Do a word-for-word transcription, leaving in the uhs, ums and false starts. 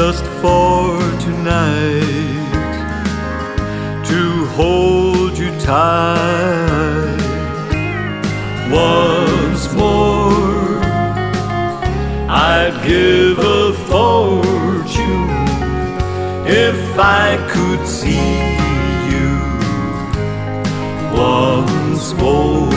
just for tonight, to hold you tight once more. I'd give a fortune if I could see you once more.